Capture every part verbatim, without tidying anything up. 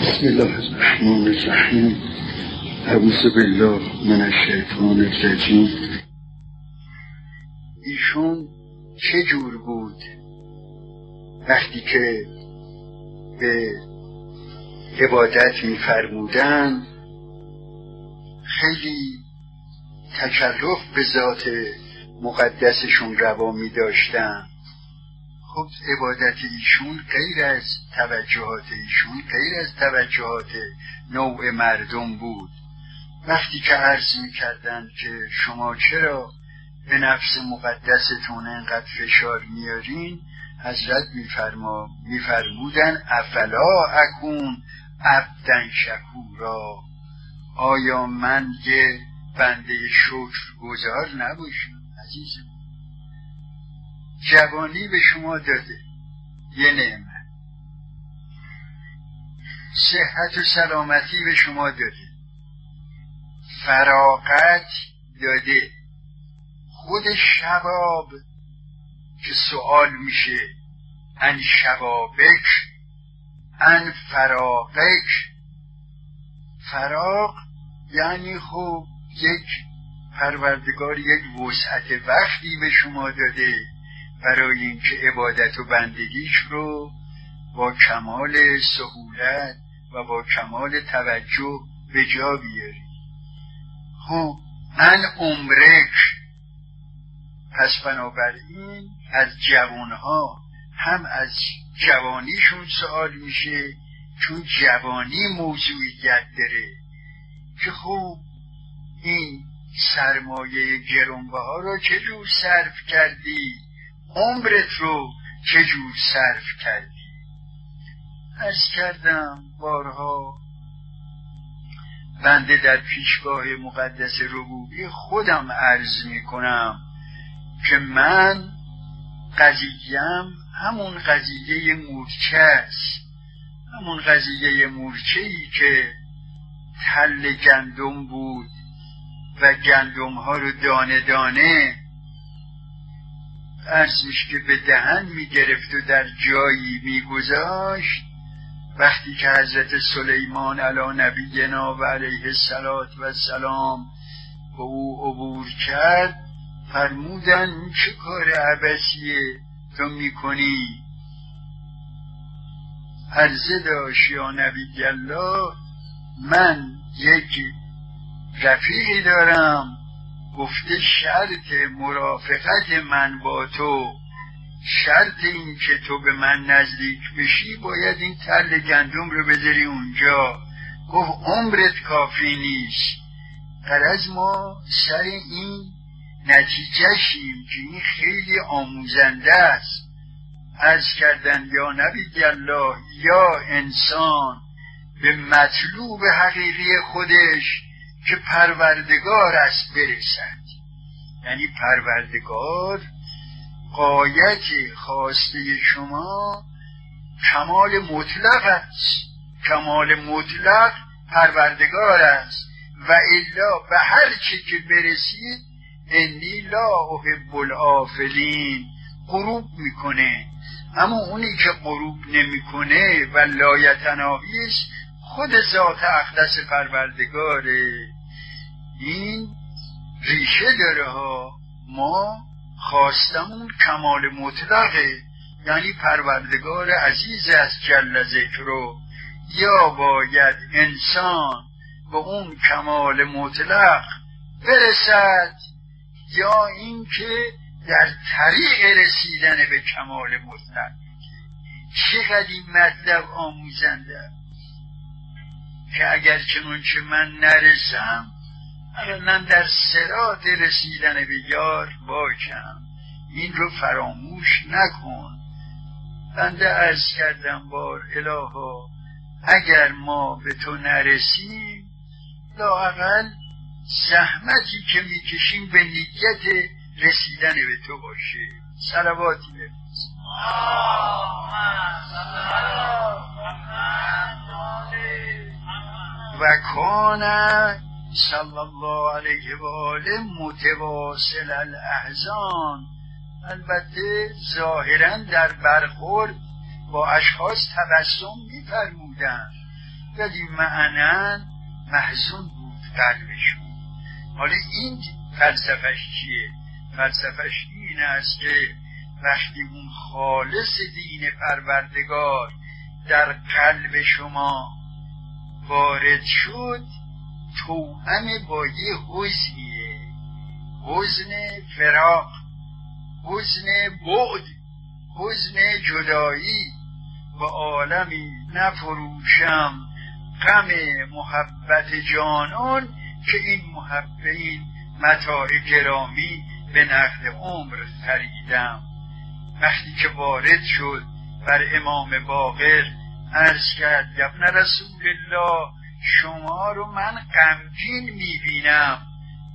بسم الله الرحمن الرحیم. اعوذ بالله من الشیطان الرجیم. ایشون چه جور بود وقتی که به عبادت می‌فرمودن؟ خیلی تشرف به ذات مقدسشون روا می‌داشتن. خب عبادت ایشون غیر از توجهات ایشون غیر از توجهات نوع مردم بود. وقتی که عرض می‌کردند که شما چرا به نفس مقدستون انقدر فشار میارین، حضرت میفرما میفرمودن افلا اکون عبدا شکورا، آیا من یه بنده شکرگزار نباشم؟ عزیزم، جوانی به شما داده، یه نعمت، صحت و سلامتی به شما داده، فراغت داده. خود شباب که سوال میشه ان شبابک ان فراغک، فراغ یعنی خب یک پروردگار یک وسعت وقتی به شما داده برای اینکه عبادت و بندگیش رو با کمال سهولت و با کمال توجه به جا بیاری. خب ان عمرک، پس بنابراین از جوانها هم از جوانیشون سوال میشه، چون جوانی موضوعیت داره که خب این سرمایه گرانبها رو چجور صرف کردی، عمرت رو چجور صرف کردی. عرض کردم بارها بنده در پیشگاه مقدس ربوبی خودم عرض میکنم که من قضیه‌ام همون قضیه مورچه است، همون قضیه مورچه‌ای که تل گندم بود و گندم ها رو دانه دانه عرض میشه که به دهن میگرفت و در جایی میگذاشت. وقتی که حضرت سلیمان علی نبینا و علیه السلام با او عبور کرد، فرمودن چه کار عبثیه تو میکنی؟ عرضه داشت یا نبی الله، من یک رفیقی دارم گفته شرط مرافقت من با تو، شرط این که تو به من نزدیک بشی باید این تل گندم رو بذاری اونجا. گفت عمرت کافی نیست. غرض ما سر این نتیجه شیم که این خیلی آموزنده است. عرض کردن یا نبی الله، یا انسان به مطلوب حقیقی خودش که پروردگار است برسد. یعنی پروردگار غایت خواسته شما کمال مطلق است، کمال مطلق پروردگار است و الا به هر چی که برسید انی لا احب الآفلین غروب میکنه. اما اونی که غروب نمیکنه و لایتناهی است خود ذات اقدس پروردگاره. این ریشه داره ها. ما خواستمون کمال مطلقه، یعنی پروردگار عزیز است جل ذکره. یا باید انسان به اون کمال مطلق برسد، یا اینکه در طریق رسیدن به کمال مطلق. چقدر این مطلب آموزنده که اگر چنانچه من نرسم من در صراط رسیدن به یار باشم، این رو فراموش نکن. بنده عرض کردم بار الها اگر ما به تو نرسیم لااقل زحمتی که میکشیم به نیت رسیدن به تو باشه. صلواتی بفرست. و کان صلی الله علیه و آله متواصل الاحزان. البته ظاهرا در برخورد با اشخاص تبسم می‌فرمودند، ولی معناً محزون بود قلبشون. حالا این فلسفهش چیه؟ فلسفهش این است که وقتی اون خالص دین پروردگار در قلب شما وارد شد، توأم با یه حزنیه، حزن فراق، حزن بعد، حزن جدایی. و عالمی نفروشم غم محبت جانان، که این محبت این متاع گرامی به نقد عمر خریدم. وقتی که وارد شد بر امام باقر عرض کرد ابن رسول الله، شما رو من غمگین میبینم،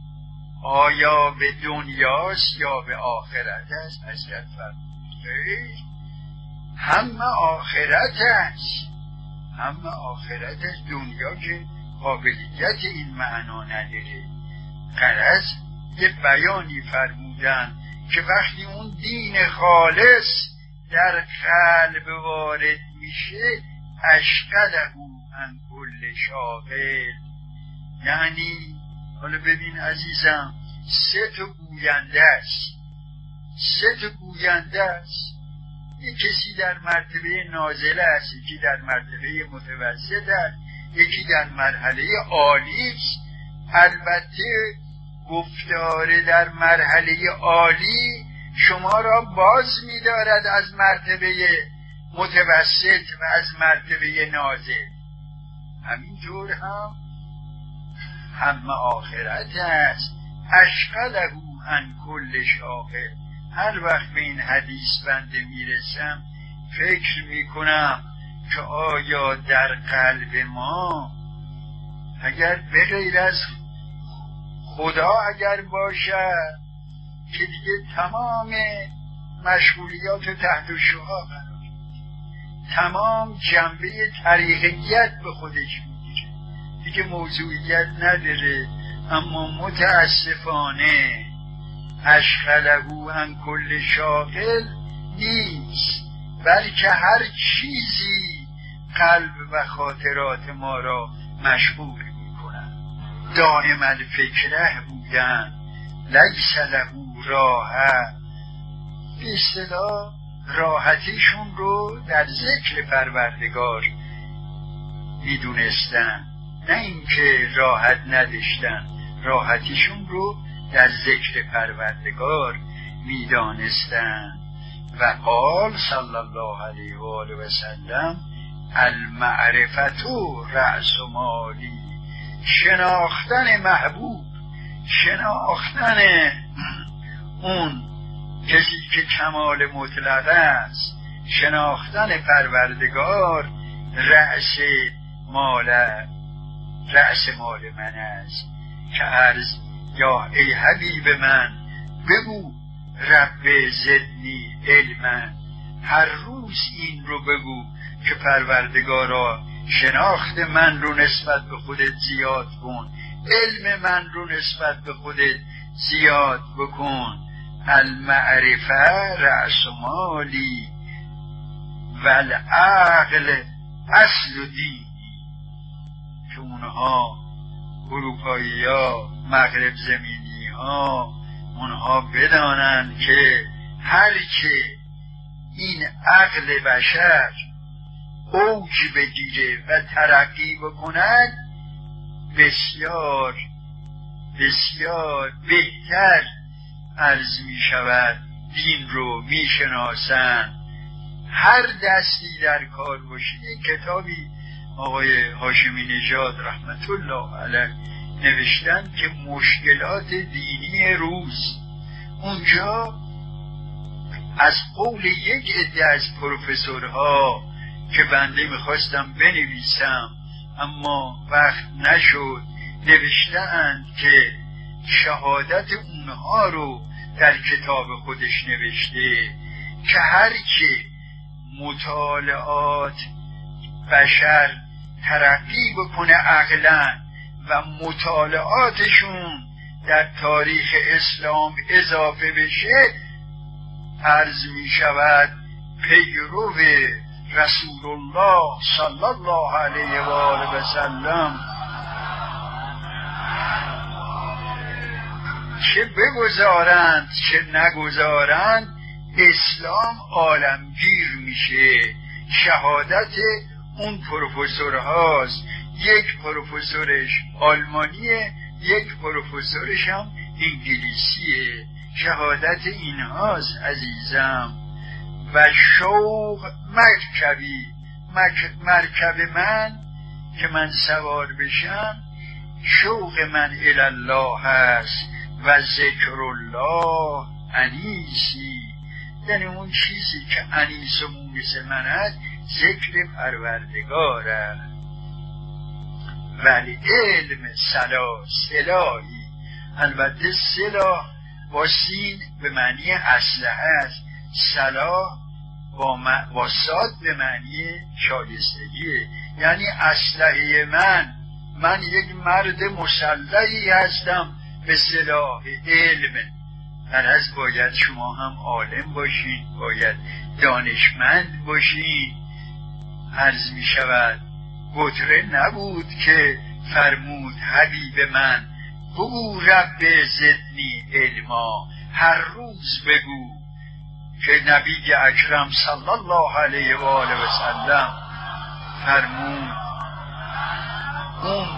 آیا به دنیاست یا به آخرت است؟ حضرت فرمود همه آخرت است، همه آخرت است، دنیا که قابلیت این معنا نداره. غرض یه بیانی فرمودن که وقتی اون دین خالص در قلب وارد میشه، اشغله عن کل شاغل. یعنی حالا ببین عزیزم، سه تا گوینده است، سه تا گوینده است. یک کسی در مرتبه نازله است، یکی در مرتبه متوسط است، یکی در مرحله عالی است. البته گفتار در مرحله عالی شما را باز می‌دارد از مرتبه متوسط و از مرتبه نازل. همینطور هم همه آخرت است، اشغله عن کل شاغل. هر وقت به این حدیث بنده میرسم فکر میکنم که آیا در قلب ما اگر به غیر از خدا اگر باشد که دیگه تمام مشغولیات تحت الشعاع قرار میده، تمام جنبه طریقیت به خودش میگیره، دیگه موضوعیت نداره. اما متاسفانه اشغله عن کل شاغل نیست، بلکه هر چیزی قلب و خاطرات ما را مشغول میکنن. دائم الفکره بودن، لیس له راحه، به اصطلاح راحتیشون رو در ذکر پروردگار میدونستن، نه اینکه راحت نداشتن، راحتیشون رو در ذکر پروردگار میدانستن. و قال صلی الله علیه و آله و سلم المعرفت رأس مالی، شناختن محبوب، شناختن اون کسی که کمال مطلق است، شناختن پروردگار رأس مال، رأس مال من است. که عرض یا ای حبیب من بگو رب زدنی علما، هر روز این رو بگو که پروردگارا شناخت من رو نسبت به خودت زیاد کن، علم من رو نسبت به خودت زیاد بکن. المعرفه رأس مالی و العقل اصل دینی. که اونها اروپایی ها، مغرب زمینی ها، اونها بدانند که هر که این عقل بشر اوج بگیره و ترقی بکند، بسیار بسیار بهتر عرض می شود، دین رو می شناسن. هر دستی در کار باشید. کتابی آقای هاشمی نژاد رحمت الله علیه نوشتن که مشکلات دینی روز، اونجا از قول یک عده از پروفسورها که بنده میخواستم بنویسم اما وقت نشد، نوشتند که شهادت اونها رو در کتاب خودش نوشته که هر که مطالعات بشر ترقی بکنه عقلاً و مطالعاتشون در تاریخ اسلام اضافه بشه، عرض می شود پیرو رسول الله صلی الله علیه و آله و سلم چه بگذارند چه نگذارند اسلام عالمگیر میشه. شهادت اون پروفسور هاست، یک پروفسورش آلمانیه، یک پروفسورش هم انگلیسیه. شهادت این هاست عزیزم. و شوق مرکبی، مرکب من که من سوار بشم، شوق من الالله هست و ذکر الله انیسی، یعنی اون چیزی که انیس و مونس من هست ذکر پروردگار است. ولی علم سلا سلاحی، البته سلاح با سین به معنی اسلحه است، سلاح با, با صاد به معنی شایستگیه، یعنی اسلحه من من یک مرد مسلحی هستم به سلاح علم. هرچند باید شما هم عالم باشین، باید دانشمند باشین. عرض می شود گتره نبود که فرمود حبیب من بگو رب زدنی علما، هر روز بگو که نبی اکرم صلی الله علیه و آله و سلم فرمود اون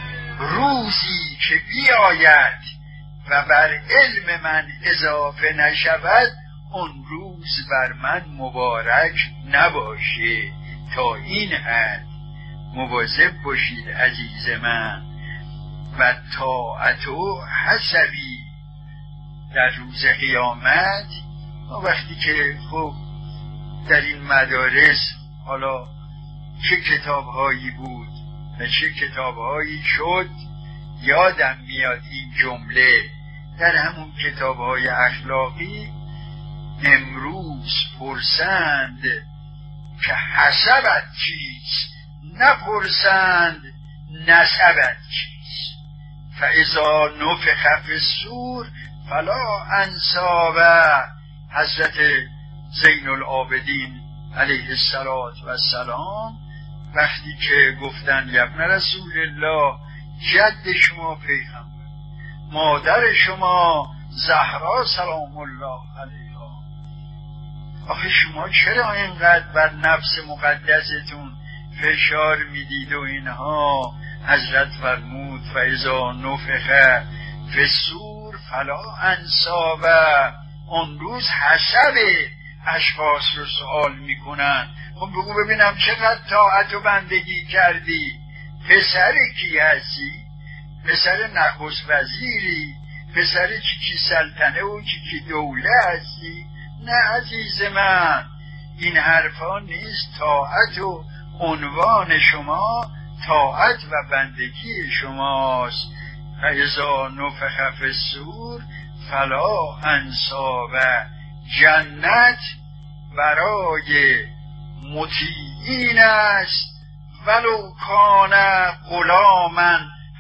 روزی که بیاید و بر علم من اضافه نشود اون روز بر من مبارک نباشه. تا این حد مواظب باشید عزیز من. و طاعت و حسبی در روز قیامت، وقتی که خب در این مدارس حالا چه کتابهایی بود و چه کتابهایی شد، یادم میاد این جمله در همون کتابهای اخلاقی، امروز پرسند که حسبت چیست، نپرسند نسبت چیست. فاذا نفخ فی الصور فلا انساب. حضرت زین العابدین علیه السلام وقتی که گفتن یا ابن رسول الله، جد شما پیغمبر، مادر شما زهرا سلام الله علیها، آخه شما چرا اینقدر بر نفس مقدستون فشار میدید و اینها؟ حضرت فرمود فاذا نفخ فی الصور فلا انساب. اون روز حسب اشخاص رو سوال میکنن. خب بگو ببینم چقدر طاعت و بندگی کردی؟ پسر کی هستی؟ پسر نخست وزیری؟ پسر چی کی سلطنه و چی کی دوله هستی؟ نه عزیز من، این حرفا نیست. طاعت و عنوان شما طاعت و بندگی شماست. فاذا نفخ فی الصور فلا انساب. جنت برای مطیعین است ولو کان غلاما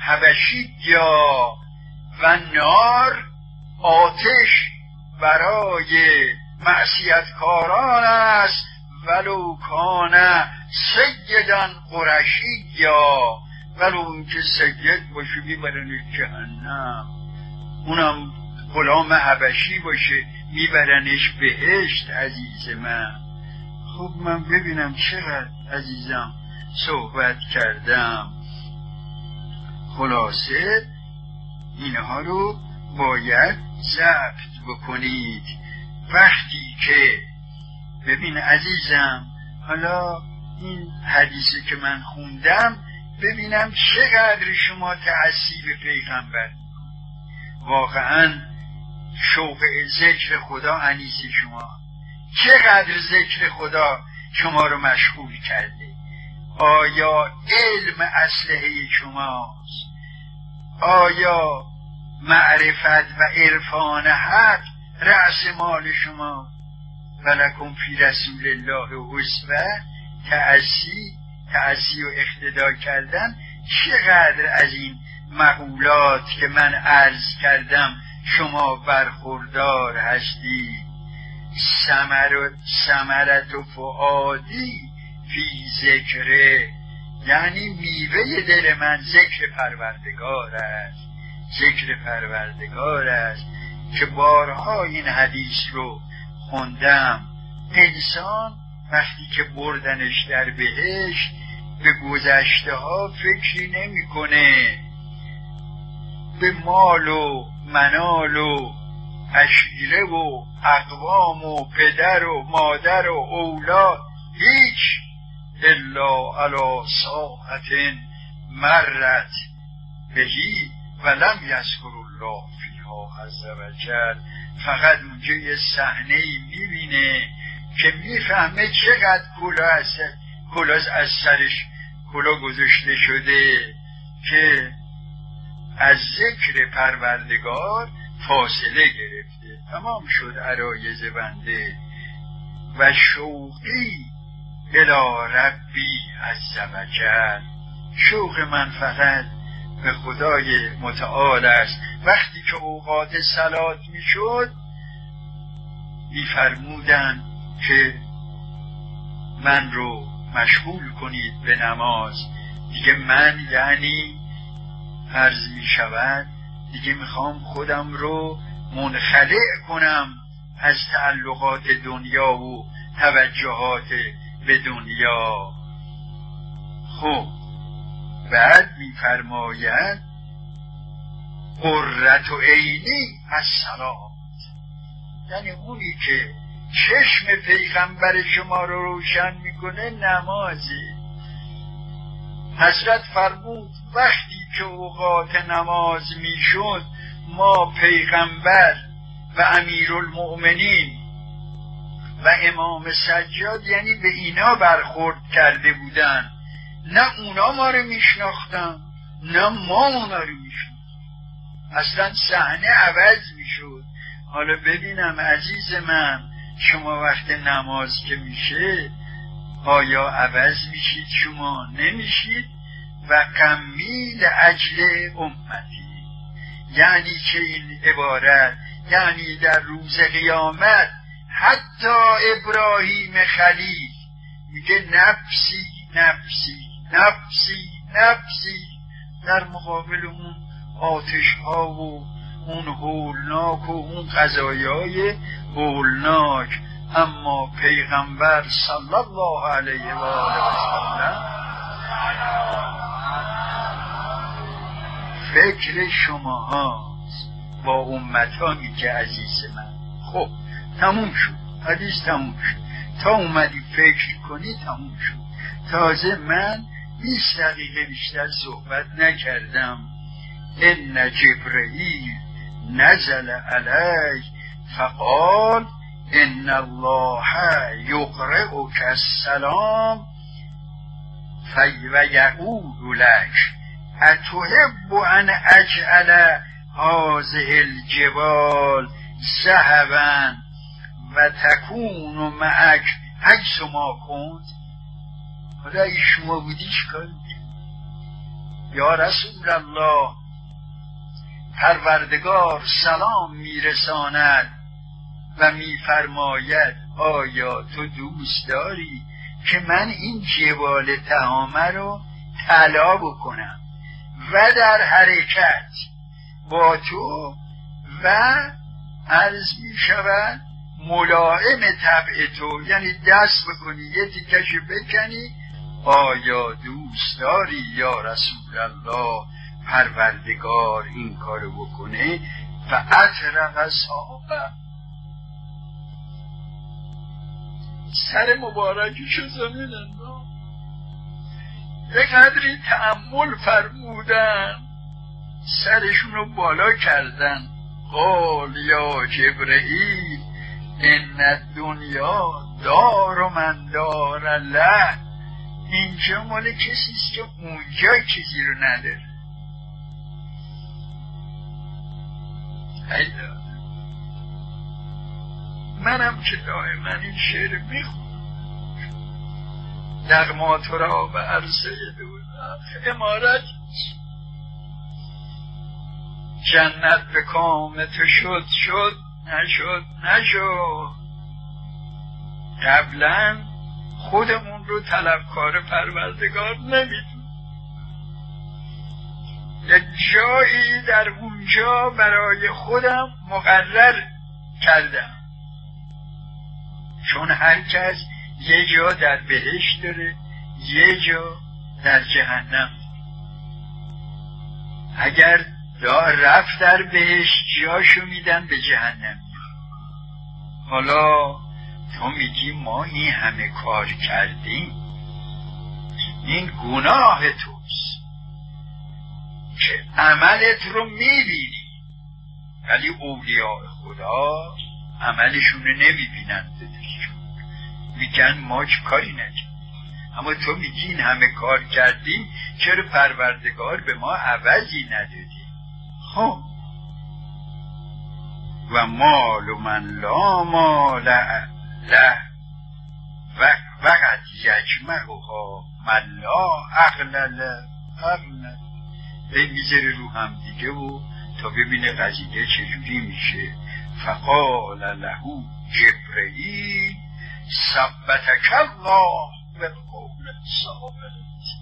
حبشیا، و نار آتش برای معصیتکاران است ولو کان سیدا قرشیا، ولو اون که سید باشه میبرنش جهنم، اونم غلام حبشی باشه میبرنش بهشت. عزیز من، خب من ببینم چقدر عزیزم صحبت کردم. خلاصه اینها رو باید ضبط بکنید. وقتی که ببین عزیزم، حالا این حدیثی که من خوندم ببینم چقدر شما تأثیر پیغمبر، واقعا شوق ذکر خدا انیس شما، چقدر ذکر خدا شما رو مشغول کرده. آیا علم اسلحه شماست؟ آیا معرفت و عرفان حق رأس مال شما؟ ولکم فی رسول الله اسوه، تأسی تأسی و اقتدا کردن. چقدر از این مقولات که من عرض کردم شما برخوردار هستی؟ ثمرت و فؤادی فی ذکره، یعنی میوه دل من ذکر پروردگار است، ذکر پروردگار است که بارها این حدیث رو خوندم. انسان وقتی که بردنش در بهشت به گذشته ها فکری نمیکنه، به مال و منال و عشیره و اقوام و پدر و مادر و اولاد، هیچ، الا علی ساعت مرت بهی ولم یذکر الله فیها عز وجل. فقط اونجا یه صحنه ای میبینه که میفهمه چقدر کلا از کلا از سرش کلا گذاشته شده که از ذکر پروردگار فاصله گرفته. تمام شد عرایض بنده و شوقی الی ربی عز وجل. شوق من فقط به خدای متعال است. وقتی که اوقات صلات میشد میفرمودن که من رو مشغول کنید به نماز. دیگه من یعنی فرض می شود دیگه میخوام خودم رو منخلع کنم از تعلقات دنیا و توجهات به دنیا. خب بعد میفرماید قرة عینی الصلاة، یعنی اونی که چشم پیغمبر شما رو روشن میکنه نمازه. حضرت فرمود وقتی که اوقات نماز میشد ما پیغمبر و امیرالمؤمنین و امام سجاد یعنی به اینا برخورد کرده بودن، نه اونا ما رو میشناختن نه ما اونا رو میشناختن. اصلا صحنه عوض میشد. حالا ببینم عزیز من، شما وقت نماز که میشه آیا عوض میشید؟ شما نمیشید. و کمیل اجل امتی، یعنی چه این عبارت؟ یعنی در روز قیامت حتی ابراهیم خلیل میگه نفسی نفسی نفسی نفسی، در مقابل اون آتش ها و اون هولناک و اون قضایای هولناک. اما پیغمبر صلی الله علیه و آله و سلم فکر شما هاست با امتانی که عزیز من. خب تموم شد حدیث، تموم شد. تا اومدی فکر کنی تموم شد. تازه من بیست دقیقه بیشتر صحبت نکردم. ان جبرئیل نزل علیه فقال ان الله یقرئک السلام فیقول لک اتحب ان اجعل هذه الجبال ذهبا و تکون معک حیث ما کند. حالا ای شما بودی چیکار می‌کردی؟ یا رسول الله، پروردگار سلام میرساند و میفرماید آیا تو دوست داری که من این جبال تهامه رو طلا بکنم و در حرکت با تو و عرض می شود ملائم طبع تو، یعنی دست بکنی یه تیکشو بکنی. آیا دوست داری یا رسول الله پروردگار این کارو بکنه؟ و اطرق صحابه، سر مبارکشو زمین انداخت، یک قدری تأمل فرمودن، سرشون رو بالا کردن. قال یا جبرئیل ان الدنیا دار من دار له، اینجا مال کسیست که اونجا چیزی رو نداره. ایلا منم که دائما این شعر میخونم، یغما تو را به عرصه دوزخ امارت، جنت به کام تو شد شد نشد نشد. قبلا خودمون خودم رو طلبکار پروردگار نمیدونم. یک جایی در اونجا برای خودم مقرر کردم، چون هر کس یه جا در بهشت داره، یه جا در جهنم. اگر رفت در بهشت جاشو میدن به جهنم. حالا تو میگی ما این همه کار کردیم، این گناه توست که عملت رو میبینی، ولی اولیاء خدا عملشون رو نمیبینن، میگن ما چه کاری نکردیم. اما تو میگی این همه کار کردیم، چرا پروردگار به ما عوضی ندادی؟ خب و مال و من لا مال له وقت یجمعها من لا عقل له. این میذاره رو هم دیگه و تا ببینه قضیه چجوری میشه. فقال له جبرئیل ثبتک الله بالقول الثابت.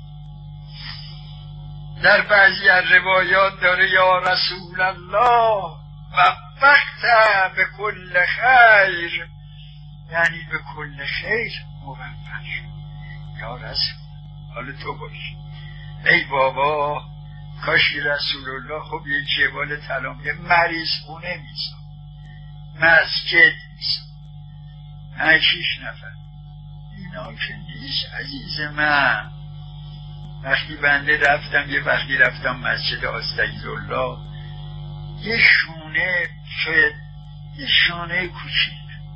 در بعضی از روایات داره یا رسول الله وفقت به کل خیر، یعنی به کل خیر موفق شد. یا رسول، حالا تو باشی ای بابا، کاشی رسول الله خب یه جبال طلا، یه مریض خونه میسا، مسجد میسا، هشیش نفر، اینا که نیست عزیز من. وقتی بنده رفتم، یه وقتی رفتم مسجد استغفرالله، یه شونه شاید یه شانه کوچیک،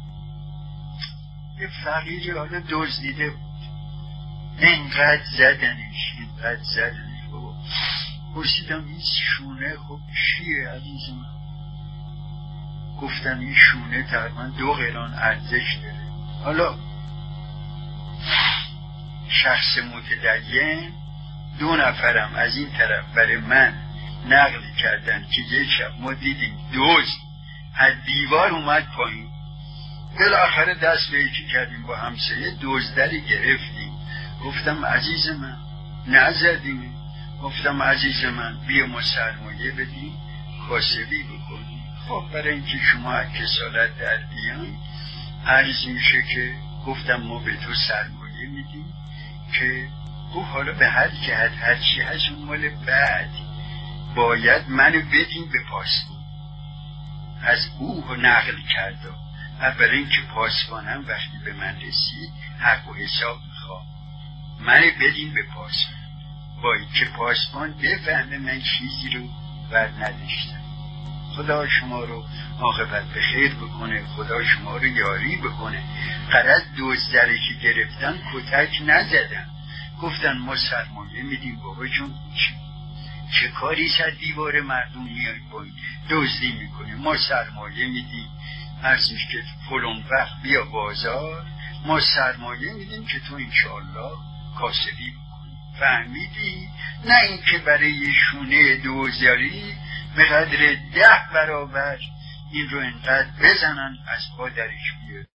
یه فقیری حالا دزدیده بود، اینقدر زدنش اینقدر زدنش بابا. پرسیدم این شونه خب چیه عزیز من؟ گفتن این شونه تقریبا دو قران ارزش داره. حالا شخص متدین دو نفرم از این طرف برای من نقل کردن که یک شب ما دیدیم دزد از دیوار اومد پایین، بالاخره دست به یکی کردیم با همسایه، دزدری گرفتیم. گفتم عزیز من نزدیم، گفتم عزیز من بیا ما سرمایه بدیم کاسبی بکنیم. خب برای اینکه شما از کسالت در بیان عرض میشه که گفتم ما به تو سرمایه میدیم که او حالا به هر جهت هرچی هست اون مال بعد باید منو بدین به پاسبان. از او نقل کردم برای اینکه پاسبانم وقتی به من رسید حق و حساب میخوام، منو بدین به پاسبان، با اینکه پاسبان بفهمه من چیزی رو بر نداشتم. خدا شما رو عاقبت به خیر بکنه، خدا شما رو یاری بکنه. غرض دزدری که گرفتن کتک نزدن، گفتن ما سرمایه میدیم بابا جون، چه کاری سر دیوار مردم میای پایین دزدی میکنه، ما سرمایه میدیم، عرضش که فلان وقت بیا بازار ما سرمایه میدیم که تو انشاءالله کاسبی بکنی. فهمیدی؟ نه اینکه برای شونه دوزاری به قدر ده برابر این رو انقدر بزنن از پا درش بیاد.